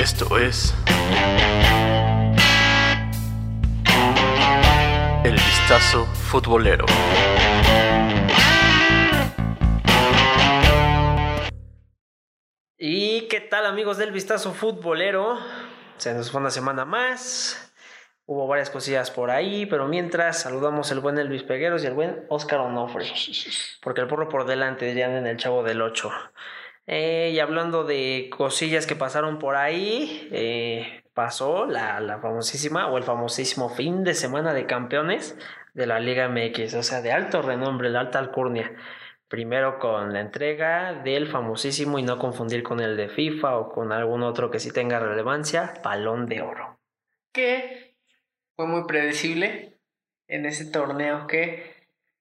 Esto es El Vistazo Futbolero. ¿Y qué tal, amigos del Vistazo Futbolero? Se nos fue una semana más. Hubo varias cosillas por ahí, pero mientras saludamos al buen Elvis Pegueros y al buen Oscar Onofre, porque el porro por delante, dirían en el Chavo del 8. Y hablando de cosillas que pasaron por ahí, pasó la famosísima o el famosísimo fin de semana de campeones de la Liga MX, o sea, de alto renombre, de alta alcurnia. Primero con la entrega del famosísimo, y no confundir con el de FIFA o con algún otro que sí tenga relevancia, Balón de Oro. Que fue muy predecible en ese torneo, que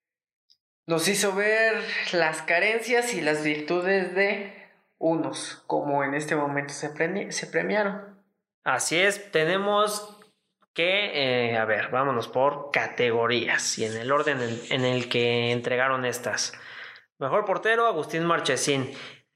nos hizo ver las carencias y las virtudes de unos, como en este momento se premiaron. Así es, tenemos que, vámonos por categorías y en el orden en el que entregaron estas. Mejor portero, Agustín Marchesín.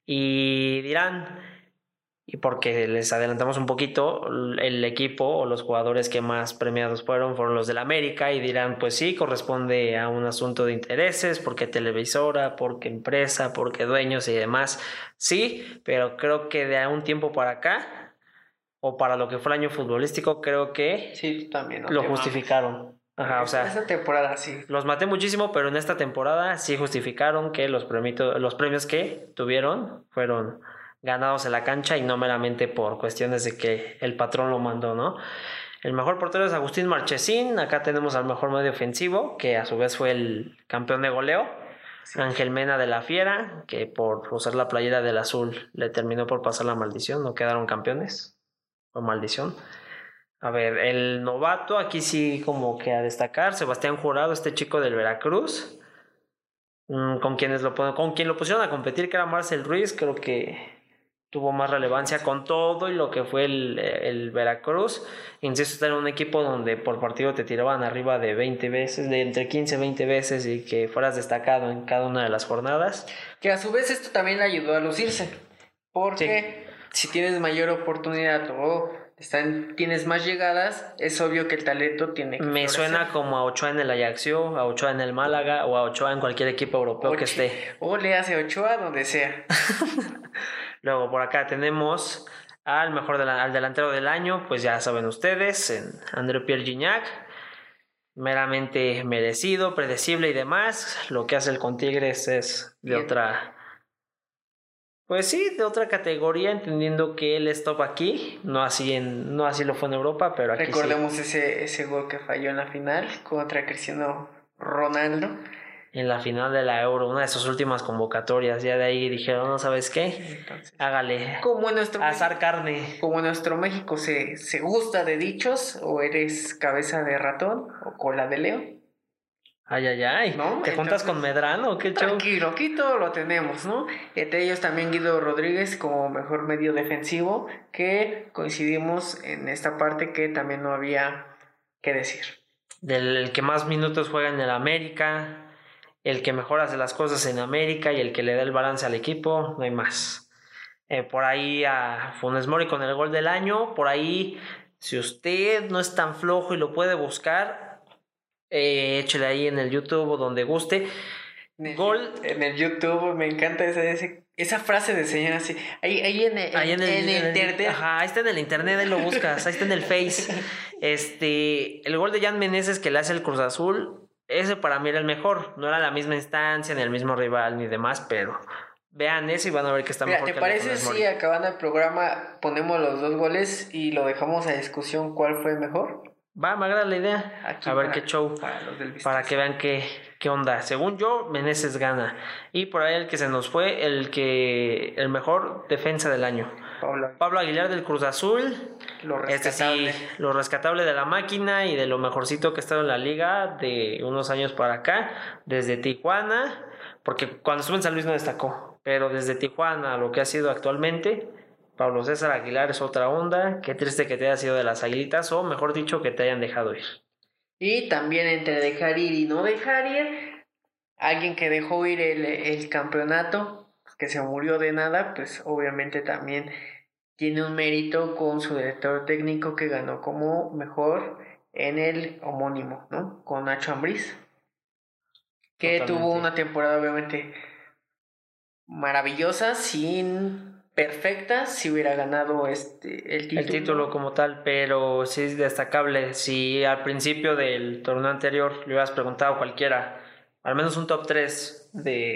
Y dirán, y porque les adelantamos un poquito, el equipo o los jugadores que más premiados fueron los del América, y dirán, pues sí, corresponde a un asunto de intereses, porque televisora, porque empresa, porque dueños y demás. Sí, pero creo que de un tiempo para acá, o para lo que fue el año futbolístico, creo que sí, también lo justificaron. Ajá, o sea, esa temporada sí. Los maté muchísimo, pero en esta temporada sí justificaron que los premios que tuvieron fueron ganados en la cancha y no meramente por cuestiones de que el patrón lo mandó, ¿no? El mejor portero es Agustín Marchesín. Acá tenemos al mejor medio ofensivo, que a su vez fue el campeón de goleo, sí. Ángel Mena de la Fiera, que por usar la playera del azul le terminó por pasar la maldición, no quedaron campeones, fue maldición. A ver, el novato, aquí sí como que a destacar, Sebastián Jurado, este chico del Veracruz, con quien lo pusieron a competir, que era Marcel Ruiz, creo que tuvo más relevancia con todo y lo que fue el Veracruz. Insisto, estar en un equipo donde por partido te tiraban arriba de 20 veces, de entre 15 y 20 veces, y que fueras destacado en cada una de las jornadas. Que a su vez esto también le ayudó a lucirse, porque si tienes mayor oportunidad o tienes más llegadas, es obvio que el talento tiene que Me florecer. suena como a Ochoa en el Ajaxio, a Ochoa en el Málaga o a Ochoa en cualquier equipo europeo que esté. O le hace Ochoa donde sea. Luego por acá tenemos al delantero del año, pues ya saben ustedes, en André Pierre Gignac, meramente merecido, predecible y demás. Lo que hace el con Tigres es de otra... Pues sí, de otra categoría, entendiendo que él es top aquí, no así lo fue en Europa, pero aquí recordemos sí. ese gol que falló en la final contra Cristiano Ronaldo. En la final de la Euro, una de sus últimas convocatorias, ya de ahí dijeron, ¿no sabes qué? Entonces, hágale, como en nuestro asar México, carne. Como en nuestro México se gusta de dichos, o eres cabeza de ratón o cola de león. Ay, ¿No? ¿Te juntas con Medrano? ¿Qué show? Tranquilo, aquí todo lo tenemos, ¿no? Entre ellos también Guido Rodríguez como mejor medio defensivo, que coincidimos en esta parte que también no había que decir. Del que más minutos juega en el América, el que mejor hace las cosas en América y el que le da el balance al equipo, no hay más. Por ahí a Funes Mori con el gol del año, por ahí, si usted no es tan flojo y lo puede buscar, échale ahí en el YouTube o donde guste. En el YouTube me encanta esa frase de señora así. Ahí en el internet. Ajá, ahí está en el internet, ahí lo buscas, ahí está en el Face. El gol de Jan Meneses que le hace el Cruz Azul, ese para mí era el mejor. No era la misma instancia, ni el mismo rival, ni demás, pero vean eso y van a ver que está mejor. ¿Te parece si acabando el programa ponemos los dos goles y lo dejamos a discusión cuál fue mejor? Va, me agrada la idea. Aquí a ver qué show. Para que vean qué onda. Según yo, Meneses gana. Y por ahí el que se nos fue, el mejor defensa del año. Pablo Aguilar del Cruz Azul. Lo rescatable. Lo rescatable de la máquina y de lo mejorcito que ha estado en la liga de unos años para acá. Desde Tijuana. Porque cuando estuvo en San Luis no destacó. Pero desde Tijuana, lo que ha sido actualmente, Pablo César Aguilar es otra onda. Qué triste que te haya sido de las Aguilitas, o mejor dicho, que te hayan dejado ir. Y también entre dejar ir y no dejar ir, alguien que dejó ir el campeonato, que se murió de nada, pues obviamente también tiene un mérito con su director técnico que ganó como mejor en el homónimo, ¿no? Con Nacho Ambriz, que Totalmente. tuvo una temporada obviamente maravillosa, sin perfecta, si hubiera ganado el título como tal, pero sí es destacable. Si al principio del torneo anterior le hubieras preguntado a cualquiera, al menos un top 3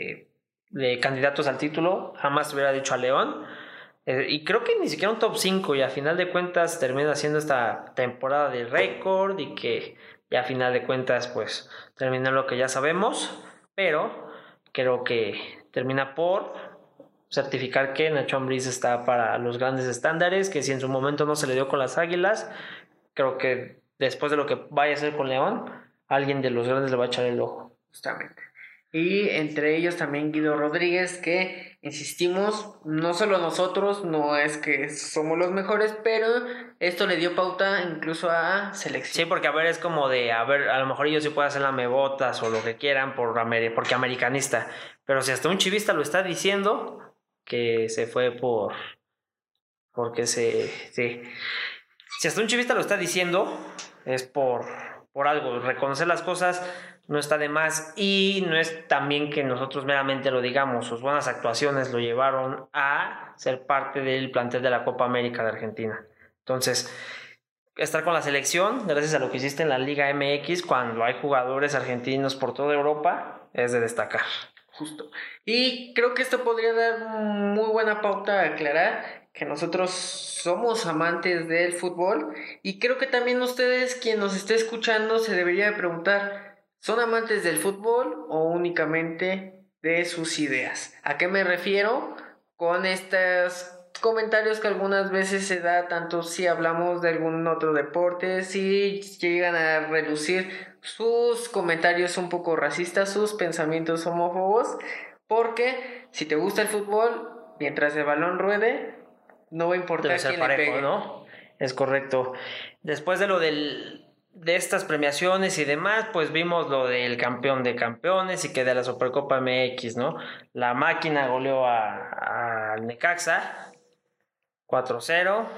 de candidatos al título, jamás te hubiera dicho a León. Y creo que ni siquiera un top 5, y a final de cuentas termina siendo esta temporada de récord y que ya a final de cuentas pues termina lo que ya sabemos, pero creo que termina por certificar que Nacho Ambriz está para los grandes estándares, que si en su momento no se le dio con las Águilas, creo que después de lo que vaya a hacer con León, alguien de los grandes le va a echar el ojo. Justamente. Y entre ellos también Guido Rodríguez, que insistimos, no solo nosotros, no es que somos los mejores, pero esto le dio pauta incluso a Sí, selección. porque a ver, es como de, a ver, a lo mejor ellos sí pueden hacer la mebotas o lo que quieran porque americanista, pero si hasta un chivista lo está diciendo, que se fue porque sí. Si hasta un chivista lo está diciendo, es por algo. Reconocer las cosas no está de más, y no es también que nosotros meramente lo digamos. Sus buenas actuaciones lo llevaron a ser parte del plantel de la Copa América de Argentina. Entonces, estar con la selección, gracias a lo que hiciste en la Liga MX, cuando hay jugadores argentinos por toda Europa, es de destacar. Justo. Y creo que esto podría dar muy buena pauta a aclarar que nosotros somos amantes del fútbol, y creo que también ustedes, quien nos esté escuchando, se debería de preguntar, ¿son amantes del fútbol o únicamente de sus ideas? ¿A qué me refiero con estos comentarios que algunas veces se da, tanto si hablamos de algún otro deporte, si llegan a relucir sus comentarios un poco racistas, sus pensamientos homófobos? Porque si te gusta el fútbol, mientras el balón ruede, no va a importar Debe ser quién parejo, le pegue. ¿no? Es correcto. Después de estas premiaciones y demás, pues vimos lo del campeón de campeones y que de la Supercopa MX, ¿no? La máquina goleó al Necaxa 4-0.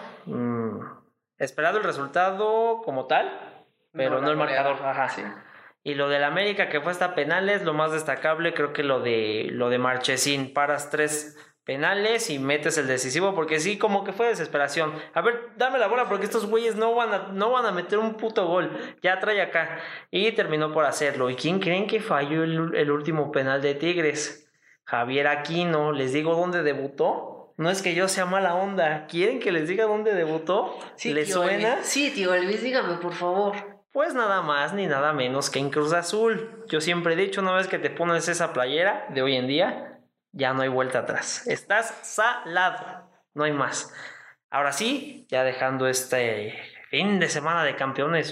Esperado el resultado como tal, pero no el marcador. Ajá. Sí. Y lo del América, que fue hasta penales, lo más destacable, creo que lo de Marchesín. Paras 3 penales y metes el decisivo, porque sí, como que fue desesperación. A ver, dame la bola, porque estos güeyes no van a meter un puto gol. Ya trae acá. Y terminó por hacerlo. ¿Y quién creen que falló el último penal de Tigres? Javier Aquino. ¿Les digo dónde debutó? No es que yo sea mala onda. ¿Quieren que les diga dónde debutó? Sí, ¿Les tío suena? Elvis. Sí, tío Elvis, dígame, por favor. Pues nada más ni nada menos que en Cruz Azul. Yo siempre he dicho, una vez que te pones esa playera de hoy en día, ya no hay vuelta atrás. Estás salado, no hay más. Ahora sí, ya dejando este fin de semana de campeones,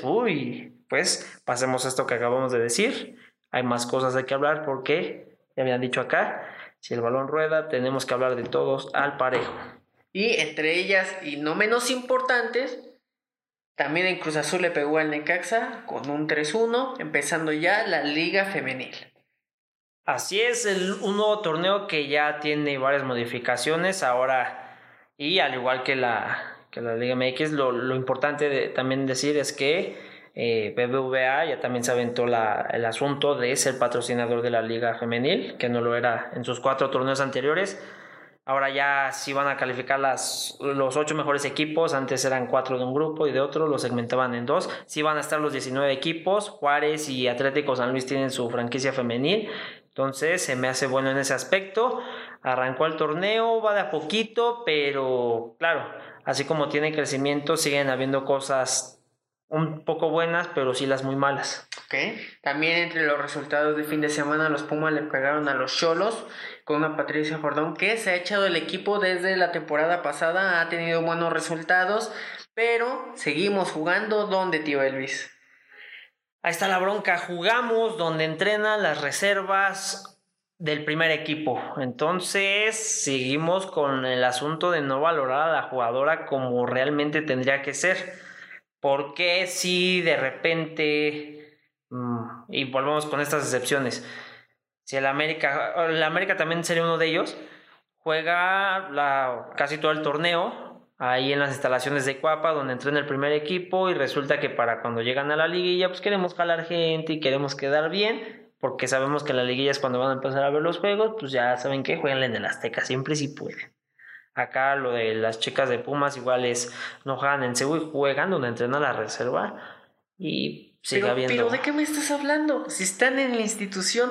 pues pasemos a esto que acabamos de decir. Hay más cosas de que hablar porque, ya habían dicho acá, si el balón rueda, tenemos que hablar de todos al parejo. Y entre ellas, y no menos importantes, también en Cruz Azul le pegó al Necaxa con un 3-1, empezando ya la Liga Femenil. Así es, un nuevo torneo que ya tiene varias modificaciones ahora, y al igual que la Liga MX, lo importante también decir es que BBVA ya también se aventó el asunto de ser patrocinador de la Liga Femenil, que no lo era en sus 4 torneos anteriores. Ahora ya sí van a calificar los 8 mejores equipos. Antes eran 4 de un grupo y de otro, los segmentaban en 2. Sí van a estar los 19 equipos. Juárez y Atlético San Luis tienen su franquicia femenil. Entonces se me hace bueno en ese aspecto. Arrancó el torneo, va de a poquito, pero claro, así como tiene crecimiento, siguen habiendo cosas un poco buenas, pero sí las muy malas. Okay. También entre los resultados de fin de semana, los Pumas le pegaron a los Xolos con una Patricia Jordón que se ha echado el equipo desde la temporada pasada, ha tenido buenos resultados, pero seguimos jugando. ¿Dónde, tío Elvis? Ahí está la bronca, jugamos donde entrenan las reservas del primer equipo. Entonces seguimos con el asunto de no valorar a la jugadora como realmente tendría que ser. Porque si de repente, y volvemos con estas excepciones, si el América también sería uno de ellos, juega casi todo el torneo, ahí en las instalaciones de Cuapa, donde entrena el primer equipo, y resulta que para cuando llegan a la liguilla, pues queremos jalar gente y queremos quedar bien, porque sabemos que la liguilla es cuando van a empezar a ver los juegos, pues ya saben que juegan en el Azteca, siempre sí pueden. Acá lo de las chicas de Pumas igual es, no juegan en Cebu, juegan donde entrena la reserva, y sigue habiendo... Pero ¿de qué me estás hablando? Si están en la institución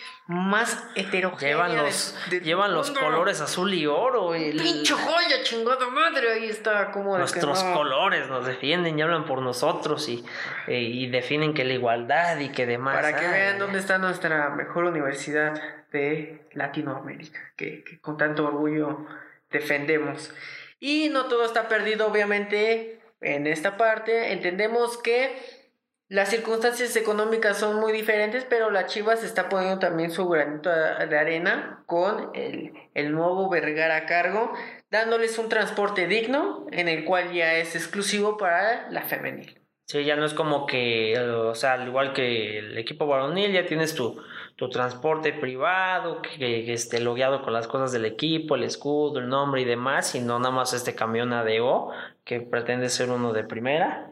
más heterogénea llevan los colores azul y oro. ¡Pinche joya, chingada madre! Ahí está como nuestros colores nos defienden y hablan por nosotros y definen que la igualdad y que demás. Para que vean dónde está nuestra mejor universidad de Latinoamérica, que con tanto orgullo defendemos. Y no todo está perdido, obviamente, en esta parte. Entendemos que las circunstancias económicas son muy diferentes, pero la Chivas está poniendo también su granito de arena con el nuevo Vergara a cargo, dándoles un transporte digno, en el cual ya es exclusivo para la femenil. Sí, ya no es como que, o sea, al igual que el equipo varonil, ya tienes tu transporte privado, que esté logueado con las cosas del equipo, el escudo, el nombre y demás, y no nada más este camión ADO, que pretende ser uno de primera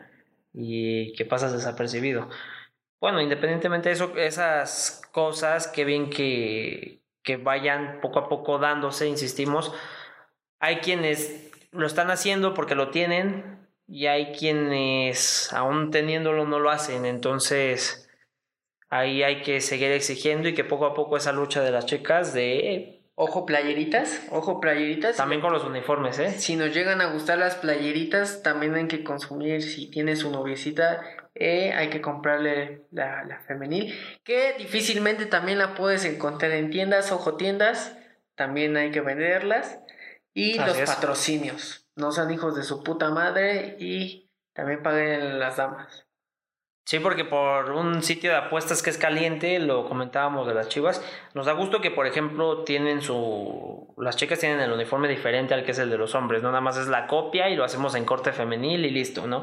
y que pasas desapercibido. Bueno, independientemente de eso, esas cosas, que bien que vayan poco a poco dándose, insistimos. Hay quienes lo están haciendo porque lo tienen y hay quienes aún teniéndolo no lo hacen, entonces ahí hay que seguir exigiendo y que poco a poco esa lucha de las chicas de... Ojo playeritas. También con los uniformes, Si nos llegan a gustar las playeritas, también hay que consumir, si tienes su noviecita, hay que comprarle la femenil, que difícilmente también la puedes encontrar en tiendas, tiendas, también hay que venderlas. Y así los patrocinios, no sean hijos de su puta madre y también paguen las damas. Sí, porque por un sitio de apuestas que es Caliente, lo comentábamos de las Chivas, nos da gusto que, por ejemplo, las chicas tienen el uniforme diferente al que es el de los hombres, no nada más es la copia y lo hacemos en corte femenil y listo, ¿no?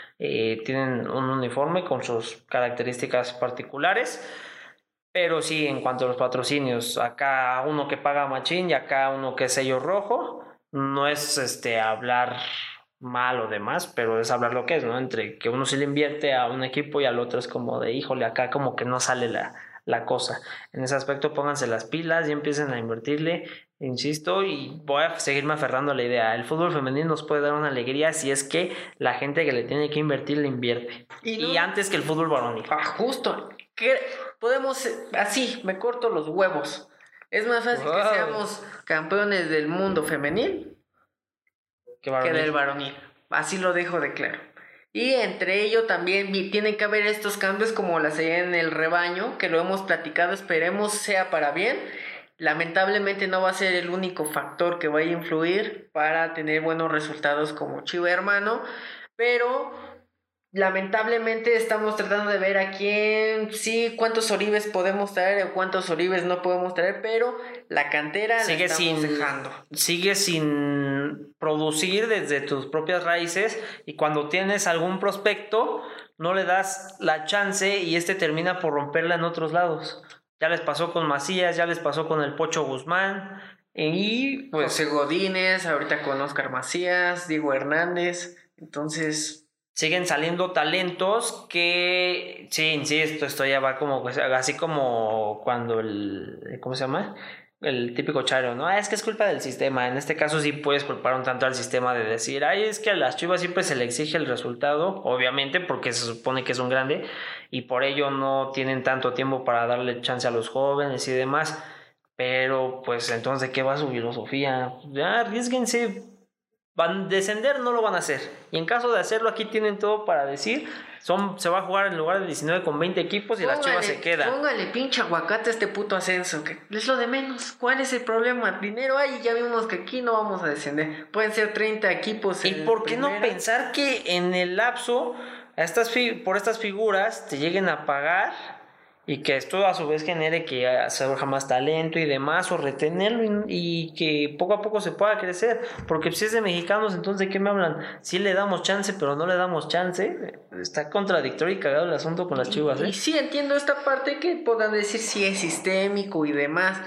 Tienen un uniforme con sus características particulares, pero sí, en cuanto a los patrocinios, acá uno que paga machín y acá uno que es sello rojo, no es hablar mal o demás, pero es hablar lo que es, ¿no? Entre que uno sí le invierte a un equipo y al otro es como de, híjole, acá como que no sale la cosa. En ese aspecto pónganse las pilas y empiecen a invertirle, insisto, y voy a seguirme aferrando a la idea. El fútbol femenino nos puede dar una alegría si es que la gente que le tiene que invertir le invierte. Y antes que el fútbol varonil. Justo, que podemos, así, me corto los huevos. Es más fácil que seamos campeones del mundo femenil que del varonil. Así lo dejo de claro. Y entre ello también tienen que haber estos cambios como la serie en el rebaño, que lo hemos platicado, esperemos sea para bien. Lamentablemente no va a ser el único factor que vaya a influir para tener buenos resultados como Chiva Hermano, pero lamentablemente estamos tratando de ver a quién, sí, cuántos Oribes podemos traer o cuántos Oribes no podemos traer, pero la cantera sigue la estamos dejando. Sigue sin producir desde tus propias raíces, y cuando tienes algún prospecto no le das la chance y termina por romperla en otros lados. Ya les pasó con Macías, ya les pasó con el Pocho Guzmán y pues José Godínez, ahorita con Oscar Macías, Diego Hernández, entonces siguen saliendo talentos que, sí, insisto, esto ya va como, así como cuando ¿cómo se llama? El típico chairo, ¿no? Es que es culpa del sistema. En este caso sí puedes culpar un tanto al sistema de decir, es que a las Chivas siempre se le exige el resultado, obviamente porque se supone que es un grande y por ello no tienen tanto tiempo para darle chance a los jóvenes y demás, pero pues entonces ¿de qué va su filosofía? Ya arriésguense. Van a descender, no lo van a hacer. Y en caso de hacerlo, aquí tienen todo para decir, se va a jugar en lugar de 19 con 20 equipos y las Chivas se quedan. Póngale pinche aguacate a este puto ascenso, que es lo de menos. ¿Cuál es el problema? Dinero hay y ya vimos que aquí no vamos a descender. Pueden ser 30 equipos. ¿Y por qué no pensar que en el lapso por estas figuras te lleguen a pagar? Y que esto a su vez genere que surja más talento y demás, o retenerlo y que poco a poco se pueda crecer. Porque si es de mexicanos, entonces ¿de qué me hablan? Sí le damos chance, pero no le damos chance. Está contradictorio y cagado el asunto con las Chivas, Y sí entiendo esta parte que puedan decir si es sistémico y demás.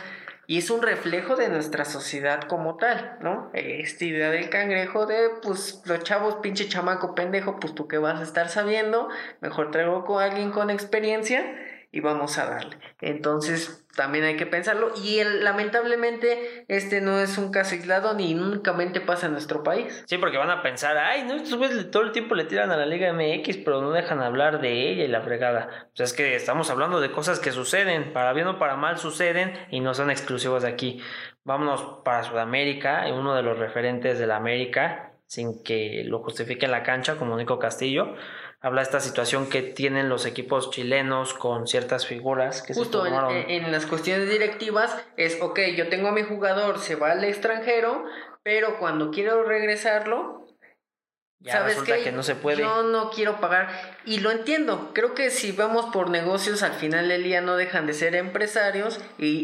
y es un reflejo de nuestra sociedad como tal, ¿no? Esta idea del cangrejo de, pues, los chavos, pinche chamaco pendejo, pues tú qué vas a estar sabiendo, mejor traigo con alguien con experiencia y vamos a darle. Entonces también hay que pensarlo y lamentablemente este no es un caso aislado ni únicamente pasa en nuestro país. Sí, porque van a pensar, ay, no, estos güeyes todo el tiempo le tiran a la Liga MX, pero no dejan hablar de ella y la fregada. O sea, es que estamos hablando de cosas que suceden, para bien o para mal suceden y no son exclusivos de aquí. Vámonos para Sudamérica, y uno de los referentes de la América, sin que lo justifique en la cancha, como Nico Castillo, habla de esta situación que tienen los equipos chilenos con ciertas figuras que justo se formaron. En las cuestiones directivas es, ok, yo tengo a mi jugador, se va al extranjero, pero cuando quiero regresarlo, Ya ¿sabes resulta qué? que no se puede. Yo no quiero pagar y lo entiendo. Creo que si vamos por negocios, al final del día no dejan de ser empresarios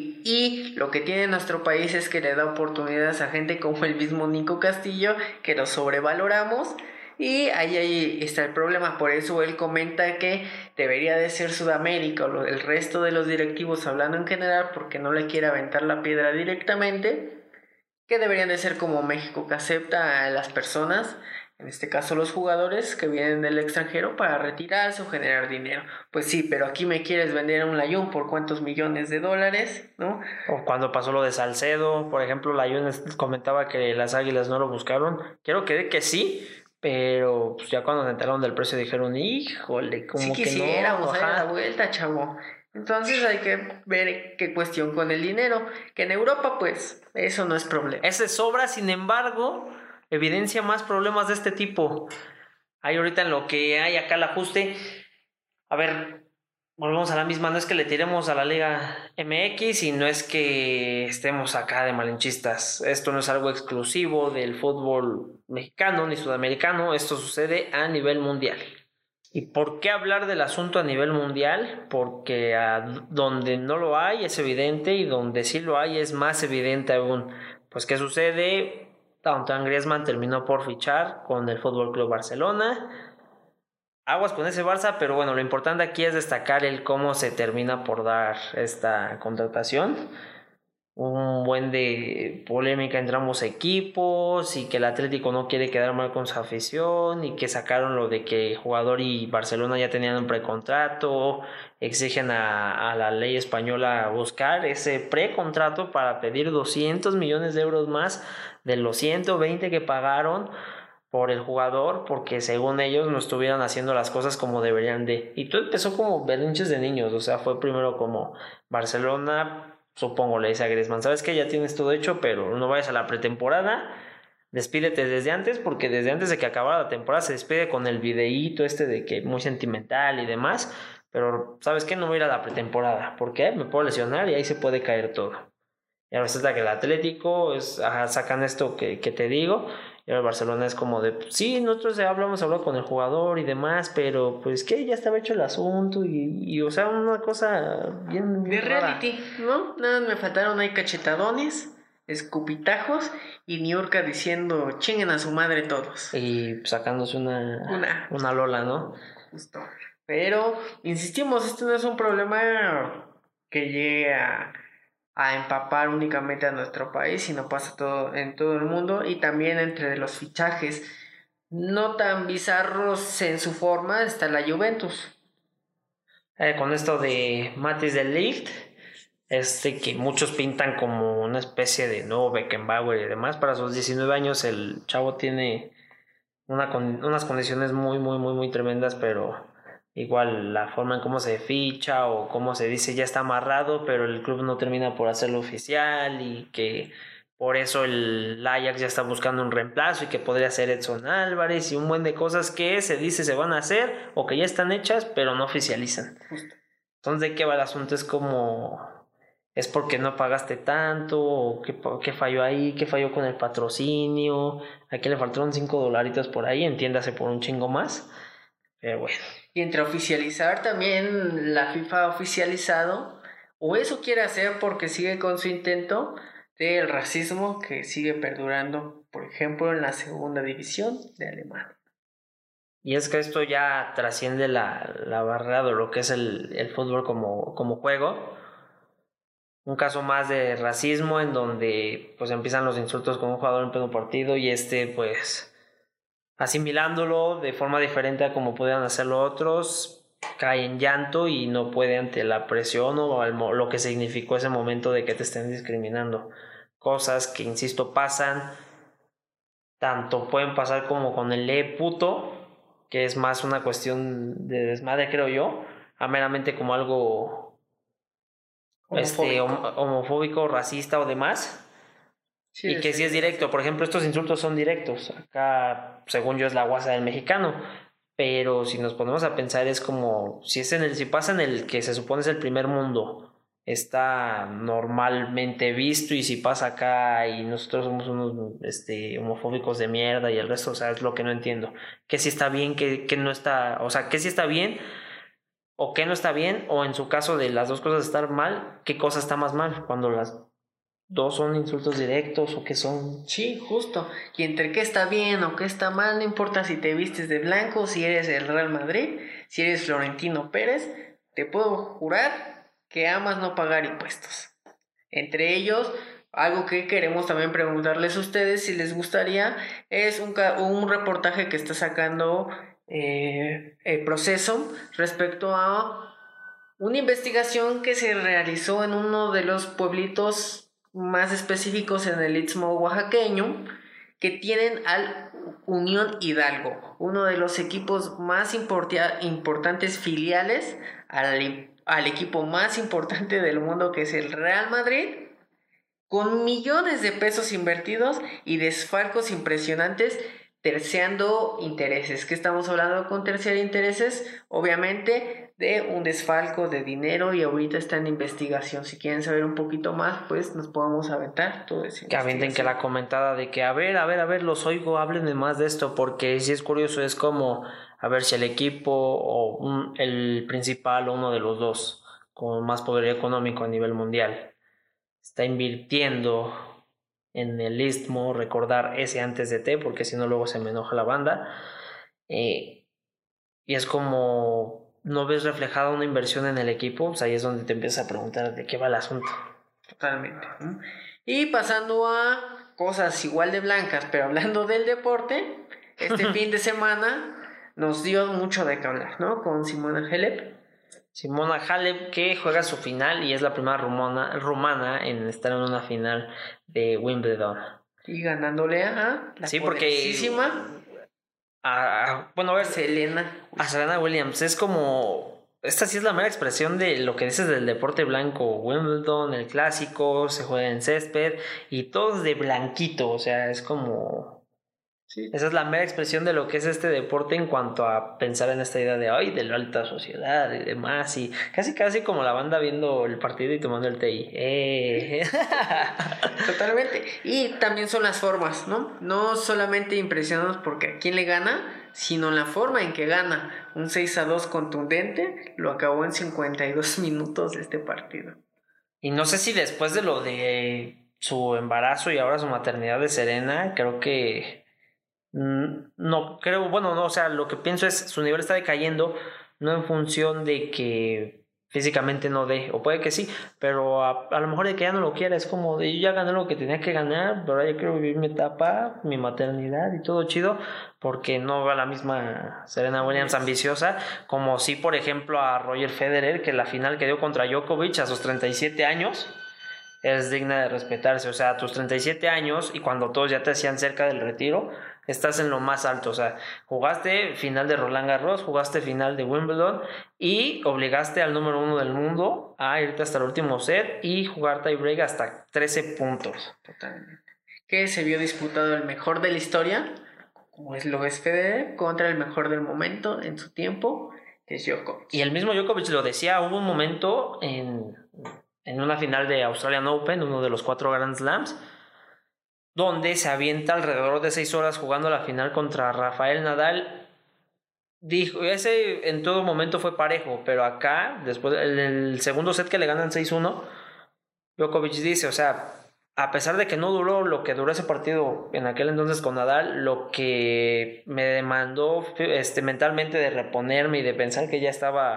y lo que tiene nuestro país es que le da oportunidades a gente como el mismo Nico Castillo, que lo sobrevaloramos. Y ahí está el problema, por eso él comenta que debería de ser Sudamérica o el resto de los directivos hablando en general, porque no le quiere aventar la piedra directamente, que deberían de ser como México, que acepta a las personas, en este caso los jugadores que vienen del extranjero para retirarse o generar dinero. Pues sí, pero aquí me quieres vender a un Layún por cuántos millones de dólares, ¿no? O cuando pasó lo de Salcedo, por ejemplo, Layún comentaba que las Águilas no lo buscaron. Quiero creer que sí, pero pues ya cuando se enteraron del precio dijeron, híjole, como sí que quisiéramos no, dar la vuelta, chavo. Entonces hay que ver qué cuestión con el dinero, que en Europa pues eso no es problema. Ese sobra, sin embargo, evidencia más problemas de este tipo. Hay ahorita en lo que hay acá el ajuste. A ver, volvemos a la misma, no es que le tiremos a la Liga MX y no es que estemos acá de malinchistas. Esto no es algo exclusivo del fútbol mexicano ni sudamericano, esto sucede a nivel mundial. ¿Y por qué hablar del asunto a nivel mundial? Porque donde no lo hay es evidente y donde sí lo hay es más evidente aún. Pues ¿qué sucede? Antoine Griezmann terminó por fichar con el Fútbol Club Barcelona. Aguas con ese Barça, pero bueno, lo importante aquí es destacar el cómo se termina por dar esta contratación. Un buen de polémica entre ambos equipos y que el Atlético no quiere quedar mal con su afición y que sacaron lo de que el jugador y Barcelona ya tenían un precontrato, exigen a la ley española buscar ese precontrato para pedir 200 millones de euros más de los 120 que pagaron por el jugador porque según ellos no estuvieran haciendo las cosas como deberían de. Y todo empezó como berrinches de niños, o sea, fue primero como Barcelona, supongo, le dice a Griezmann, sabes que ya tienes todo hecho, pero no vayas a la pretemporada, despídete desde antes, porque desde antes de que acabara la temporada se despide con el videíto este de que muy sentimental y demás, pero sabes que no voy a ir a la pretemporada, porque me puedo lesionar y ahí se puede caer todo. Y ahora resulta que el Atlético sacan esto que te digo. Y ahora el Barcelona es como de, sí, nosotros hablamos con el jugador y demás, pero pues que ya estaba hecho el asunto y o sea, una cosa bien de rara. reality, ¿no? Nada, me faltaron ahí cachetadones, escupitajos y Niurka diciendo chinguen a su madre todos. Y sacándose una lola, ¿no? Justo. Pero, insistimos, este no es un problema que llegue a empapar únicamente a nuestro país, sino pasa en todo el mundo y también entre los fichajes no tan bizarros en su forma está la Juventus. Con esto de Mathis de Ligt, que muchos pintan como una especie de nuevo Beckenbauer y demás, para sus 19 años el chavo tiene unas condiciones muy, muy, muy, muy tremendas, pero igual la forma en cómo se ficha o cómo se dice ya está amarrado, pero el club no termina por hacerlo oficial y que por eso el Ajax ya está buscando un reemplazo y que podría ser Edson Álvarez y un buen de cosas que se dice se van a hacer o que ya están hechas pero no oficializan. Justo. Entonces, ¿de qué va el asunto? Es como... ¿Es porque no pagaste tanto? ¿O qué falló ahí? ¿Qué falló con el patrocinio? ¿A qué le faltaron $5 por ahí? Entiéndase por un chingo más. Pero bueno. Y entre oficializar también la FIFA ha oficializado, o eso quiere hacer porque sigue con su intento del racismo que sigue perdurando, por ejemplo, en la segunda división de Alemania. Y es que esto ya trasciende la barrera de lo que es el fútbol como juego. un caso más de racismo en donde pues empiezan los insultos con un jugador en pleno partido y pues asimilándolo de forma diferente a como podían hacerlo otros, cae en llanto y no puede ante la presión o lo que significó ese momento de que te estén discriminando. Cosas que, insisto, pasan, tanto pueden pasar como con el puto, que es más una cuestión de desmadre, creo yo, a meramente como algo homofóbico, racista o demás. Sí, y que sí es directo. Por ejemplo, estos insultos son directos. Acá, según yo, es la guasa del mexicano. Pero si nos ponemos a pensar, es como si pasa en el que se supone es el primer mundo, está normalmente visto, y si pasa acá y nosotros somos unos homofóbicos de mierda y el resto, o sea, es lo que no entiendo. Que si está bien, que no está, o sea, que si está bien o que no está bien, o en su caso de las dos cosas estar mal, ¿qué cosa está más mal? Cuando las dos son insultos directos o qué son. Sí, justo. Y entre qué está bien o qué está mal, no importa si te vistes de blanco, si eres el Real Madrid, si eres Florentino Pérez, te puedo jurar que amas no pagar impuestos. Entre ellos, algo que queremos también preguntarles a ustedes si les gustaría, es un reportaje que está sacando el Proceso respecto a una investigación que se realizó en uno de los pueblitos más específicos en el Istmo oaxaqueño, que tienen al Unión Hidalgo, uno de los equipos más importantes filiales al equipo más importante del mundo, que es el Real Madrid, con millones de pesos invertidos y desfalcos impresionantes, terciando intereses. ¿Qué estamos hablando con terciar intereses? Obviamente de un desfalco de dinero, y ahorita está en investigación. Si quieren saber un poquito más, pues nos podemos aventar todo eso. Que avienten que la comentada de que a ver, los oigo, háblenme más de esto, porque si es curioso, es como a ver si el equipo o el principal o uno de los dos con más poder económico a nivel mundial está invirtiendo en el Istmo, recordar ese antes de T, porque si no luego se me enoja la banda, y es como no ves reflejada una inversión en el equipo, pues ahí es donde te empiezas a preguntar de qué va el asunto. Totalmente. Y pasando a cosas igual de blancas, pero hablando del deporte, este fin de semana nos dio mucho de qué hablar, ¿no? Con Simona Halep. Simona Halep, que juega su final y es la primera rumana en estar en una final de Wimbledon. Y ganándole a la poderosísima a ver, Serena Williams. Es como, esta sí es la mera expresión de lo que dices del deporte blanco. Wimbledon, el clásico, se juega en césped y todo de blanquito, o sea, es como... Sí. Esa es la mera expresión de lo que es este deporte en cuanto a pensar en esta idea de la alta sociedad y demás, y casi como la banda viendo el partido y tomando el té. Totalmente. Y también son las formas, ¿no? No solamente impresionados porque a quién le gana, sino la forma en que gana. Un 6-2 contundente, lo acabó en 52 minutos de este partido. Y no sé si después de lo de su embarazo y ahora su maternidad de Serena, creo que no, o sea, lo que pienso es su nivel está decayendo, no en función de que físicamente no dé, o puede que sí, pero a lo mejor de que ya no lo quiera, es como de yo ya gané lo que tenía que ganar, pero ahora ya quiero vivir mi etapa, mi maternidad y todo chido, porque no va la misma Serena Williams ambiciosa, como sí, por ejemplo, a Roger Federer, que la final que dio contra Djokovic a sus 37 años es digna de respetarse. O sea, a tus 37 años y cuando todos ya te hacían cerca del retiro, estás en lo más alto. O sea, jugaste final de Roland Garros, jugaste final de Wimbledon y obligaste al número 1 del mundo a irte hasta el último set y jugar tiebreak hasta 13 puntos. Totalmente. Que se vio disputado el mejor de la historia, como lo es Federer, contra el mejor del momento en su tiempo, que es Djokovic. Y el mismo Djokovic lo decía, hubo un momento en una final de Australian Open, uno de los 4 Grand Slams, donde se avienta alrededor de 6 horas jugando la final contra Rafael Nadal. Dijo, ese en todo momento fue parejo, pero acá, después el segundo set que le ganan 6-1, Djokovic dice, o sea, a pesar de que no duró lo que duró ese partido en aquel entonces con Nadal, lo que me demandó mentalmente de reponerme y de pensar que ya estaba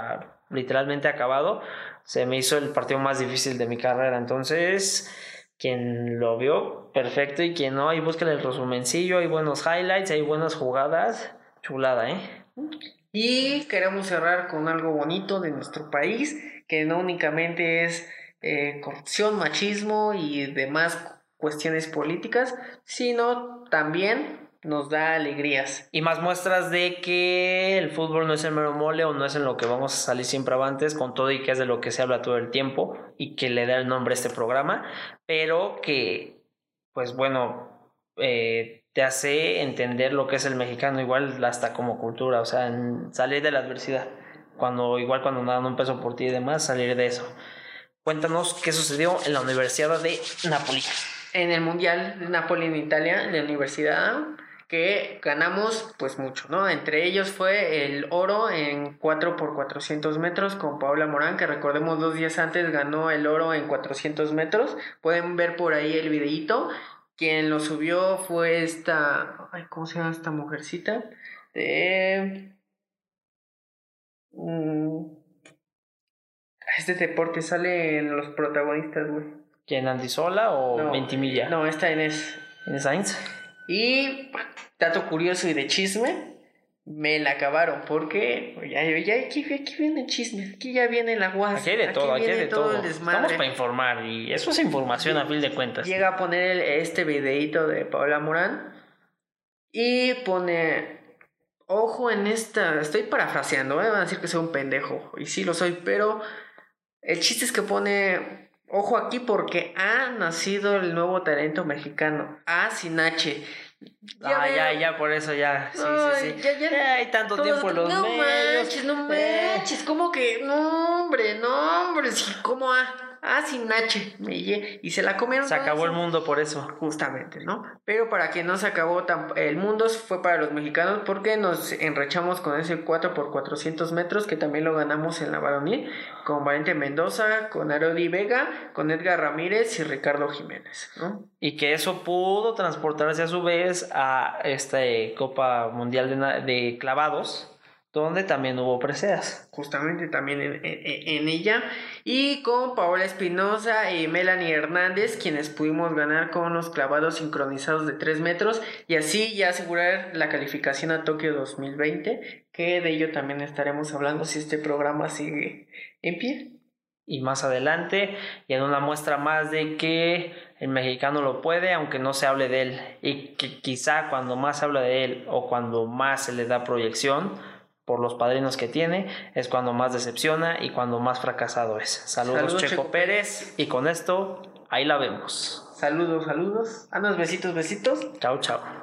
literalmente acabado. Se me hizo el partido más difícil de mi carrera. Entonces, quien lo vio, perfecto. Y quien no, ahí búsquenle el resumencillo. Hay buenos highlights, hay buenas jugadas. Chulada, ¿eh? Y queremos cerrar con algo bonito de nuestro país, que no únicamente es corrupción, machismo y demás cuestiones políticas, sino también nos da alegrías. Y más muestras de que el fútbol no es el mero mole o no es en lo que vamos a salir siempre avantes, con todo y que es de lo que se habla todo el tiempo y que le da el nombre a este programa, pero que, pues bueno, te hace entender lo que es el mexicano, igual hasta como cultura, o sea, salir de la adversidad, cuando no dan un peso por ti y demás, salir de eso. Cuéntanos qué sucedió en la Universidad de Napoli. En el Mundial de Napoli en Italia, en la universidad, que ganamos pues mucho, ¿no? Entre ellos fue el oro en 4x400 metros con Paola Morán, que recordemos 2 días antes ganó el oro en 400 metros. Pueden ver por ahí el videíto. Quien lo subió fue esta... Ay, ¿cómo se llama esta mujercita? Este deporte sale en los protagonistas, güey. ¿Quién, Andy Sola o No, Ventimiglia? No, esta es... ¿En Sainz? Y dato curioso y de chisme, me la acabaron porque ya aquí viene el chisme, aquí ya viene la guasa, aquí hay de todo el desmadre. Estamos para informar y eso es información a fin de cuentas. Llega a poner este videíto de Paola Morán y pone, ojo en esta, estoy parafraseando, van a decir que soy un pendejo y sí lo soy, pero el chiste es que pone, ojo aquí porque ha nacido el nuevo talento mexicano, A sin H. Ya, por eso ya. Sí. Ya hay tanto tiempo en los medios. No manches, ¿cómo que? No, hombre, sí, ¿cómo A sin H? Y se la comieron. Se acabó el mundo por eso. Justamente, ¿no? Pero para que no se acabó el mundo fue para los mexicanos porque nos enrachamos con ese 4x400 metros que también lo ganamos en la varonil con Valente Mendoza, con Arodi Vega, con Edgar Ramírez y Ricardo Jiménez, ¿no? Y que eso pudo transportarse a su vez a esta Copa Mundial de Clavados, donde también hubo preseas. Justamente también en ella. Y con Paola Espinosa y Melanie Hernández, quienes pudimos ganar con los clavados sincronizados de 3 metros. Y así ya asegurar la calificación a Tokio 2020. Que de ello también estaremos hablando si este programa sigue en pie. Y más adelante, y en una muestra más de que el mexicano lo puede, aunque no se hable de él. Y que quizá cuando más se habla de él o cuando más se le da proyección por los padrinos que tiene, es cuando más decepciona y cuando más fracasado es. Saludos Checo Pérez. Y con esto, ahí la vemos. Saludos. Besitos. Chao.